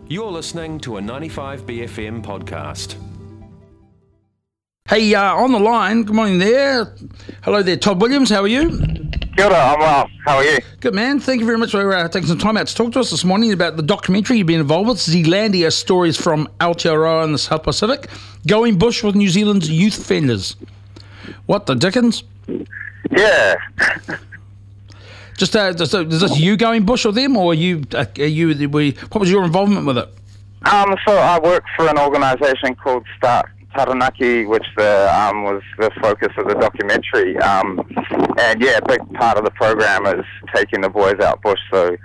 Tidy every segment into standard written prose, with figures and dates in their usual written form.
You're listening to a 95BFM podcast. Hey, on the line, good morning there. Hello there, Todd Williams, how are you? Kia ora, I'm well. How are you? Good, man. Thank you very much for taking some time out to talk to us this morning about the documentary you've been involved with, Zealandia Stories from Aotearoa in the South Pacific, Going Bush with New Zealand's Youth Offenders. What the dickens? Yeah. Is this you going bush with them, or what was your involvement with it? So I work for an organisation called Start Taranaki, which was the focus of the documentary. And yeah, a big part of the program is taking the boys out bush. So,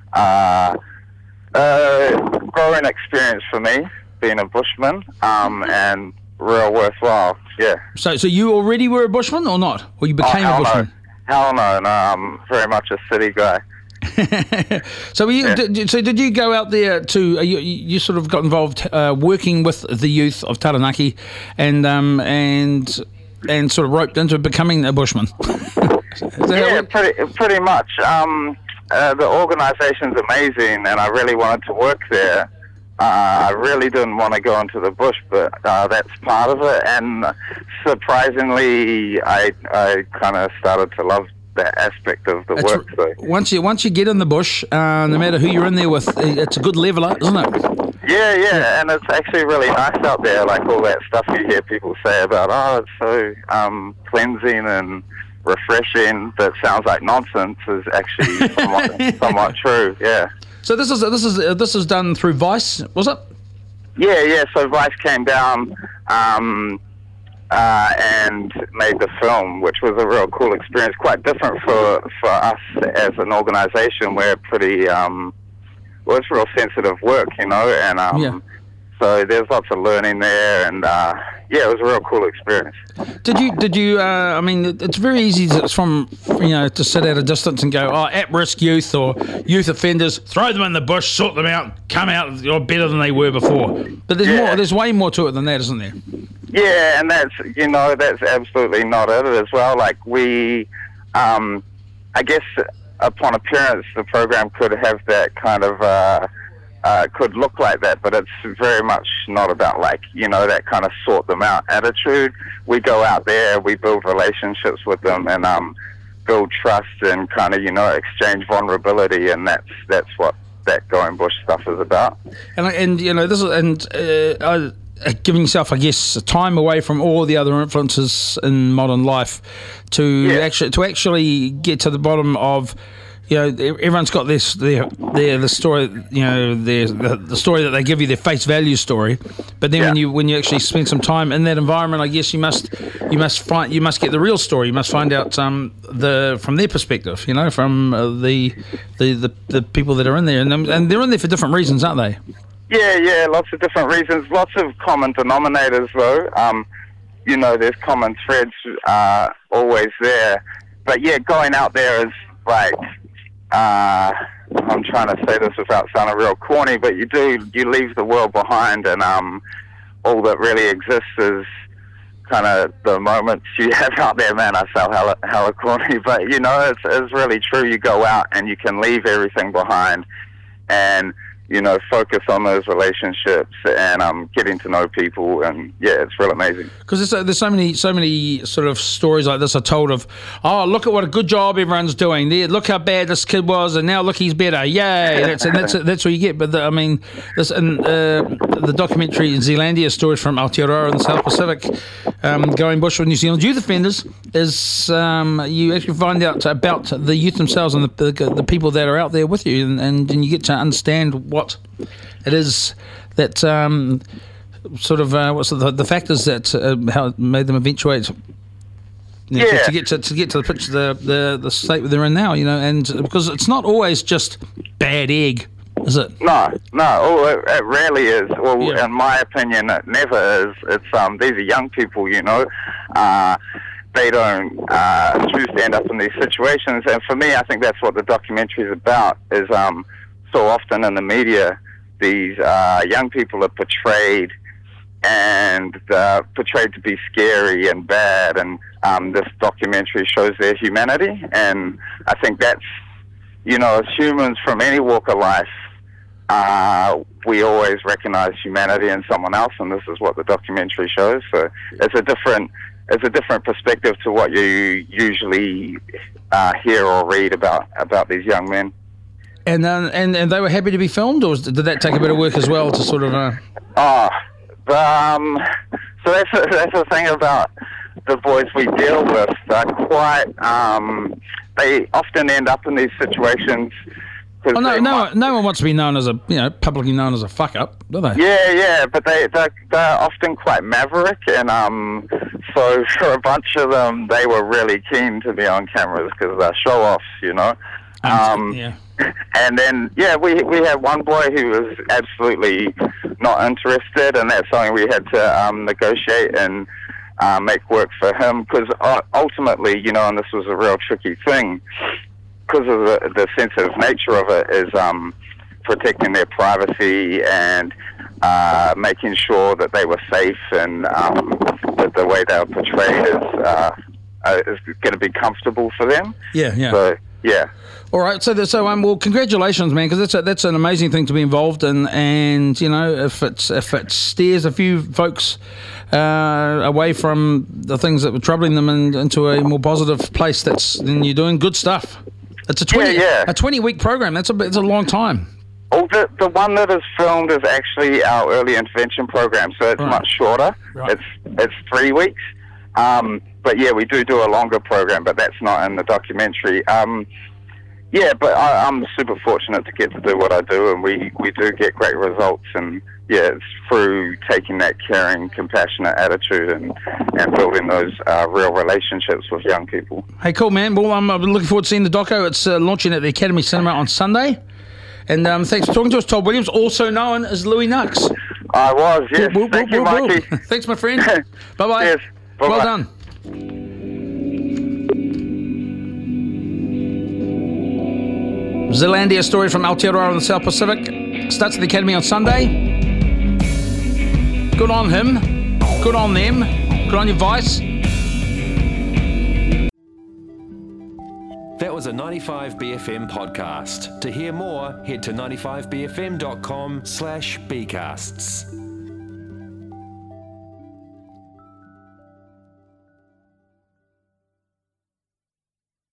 growing experience for me, being a bushman, and real worthwhile. Yeah. So you already were a bushman or not, or you became a bushman? No. Hell no, I'm very much a city guy. So did you go out there to? You sort of got involved working with the youth of Taranaki, and sort of roped into becoming a bushman. Yeah, pretty much. The organisation's amazing, and I really wanted to work there. I really didn't want to go into the bush, but that's part of it. And surprisingly, I kind of started to love that aspect of the work. So. Once you get in the bush, no matter who you're in there with, it's a good leveler, isn't it? Yeah, and it's actually really nice out there. Like all that stuff you hear people say about, it's so cleansing and refreshing. That sounds like nonsense. Is actually somewhat true. Yeah. So this is done through Vice, was it? Yeah. So Vice came down and made the film, which was a real cool experience. Quite different for us as an organisation. We're pretty it's real sensitive work, and so there's lots of learning there, and it was a real cool experience. Did you? I mean, it's very easy to sit at a distance and go, at-risk youth or youth offenders, throw them in the bush, sort them out, come out better than they were before. But there's more. There's way more to it than that, isn't there? Yeah, and that's absolutely not it as well. Like we, I guess upon appearance, the program could have that kind of. Could look like that, but it's very much not about that kind of sort them out attitude. We go out there, we build relationships with them, and build trust and kind of exchange vulnerability, and that's what that Going Bush stuff is about. And this is giving yourself, I guess, time away from all the other influences in modern life to actually get to the bottom of. Everyone's got the story, the story that they give you, their face value story. But then when you actually spend some time in that environment, I guess you must get the real story. You must find out from their perspective, from the people that are in there, and they're in there for different reasons, aren't they? Yeah, lots of different reasons, lots of common denominators though. There's common threads always there. But going out there is like. I'm trying to say this without sounding real corny, but you leave the world behind, and all that really exists is kind of the moments you have out there. Man, I sound hella corny, but it's really true. You go out and you can leave everything behind, and focus on those relationships and getting to know people, and it's real amazing. Because there's so many sort of stories like this are told of, look at what a good job everyone's doing. Look how bad this kid was, and now look, he's better. Yay! That's what you get. But the documentary Zealandia Stories from Aotearoa in the South Pacific, Going Bush with New Zealand's Youth Offenders, is you actually find out about the youth themselves and the people that are out there with you, and you get to understand what it is that sort of what's the factors that how it made them eventuate to get to the picture, the state that they're in now, and because it's not always just bad egg, is it? No, it rarely is. Well, in my opinion, it never is. It's these are young people, they don't choose to end up in these situations, and for me, I think that's what the documentary is about. Is so often in the media, these young people are portrayed to be scary and bad, and this documentary shows their humanity, and I think that's, as humans from any walk of life, we always recognize humanity in someone else, and this is what the documentary shows. So it's a different perspective to what you usually hear or read about these young men. And they were happy to be filmed, or did that take a bit of work as well to sort of? So that's the thing about the boys we deal with. They're quite. They often end up in these situations. Oh, no one wants to be known as publicly known as a fuck up, do they? Yeah, but they're often quite maverick, and so for a bunch of them, they were really keen to be on cameras because they're show-offs, Yeah. And then, we had one boy who was absolutely not interested, and that's something we had to negotiate and make work for him, because ultimately, and this was a real tricky thing, because of the sensitive nature of it, is protecting their privacy and making sure that they were safe, and that the way they were portrayed is going to be comfortable for them. Yeah. So, yeah. All right, so well, congratulations, man, because that's an amazing thing to be involved in, and if it steers a few folks away from the things that were troubling them and into a more positive place, then you're doing good stuff. It's a 20-week program. It's a long time. Oh, the one that is filmed is actually our early intervention program, so it's much shorter. Right. It's 3 weeks. But yeah, we do a longer program, but that's not in the documentary. But I'm super fortunate to get to do what I do, and we do get great results. And yeah, it's through taking that caring, compassionate attitude and building those real relationships with young people. Hey, cool, man. Well, I'm looking forward to seeing the doco. It's launching at the Academy Cinema on Sunday. And thanks for talking to us, Todd Williams, also known as Louis Nux. I was, yes. Thank you, Mikey. Thanks, my friend. Bye-bye. Cheers. Bye-bye. Well done. Zealandia story from Aotearoa in the South Pacific. Starts at the Academy on Sunday. Good on him. Good on them. Good on your Vice. That was a 95BFM podcast. To hear more, head to 95bfm.com/bcasts.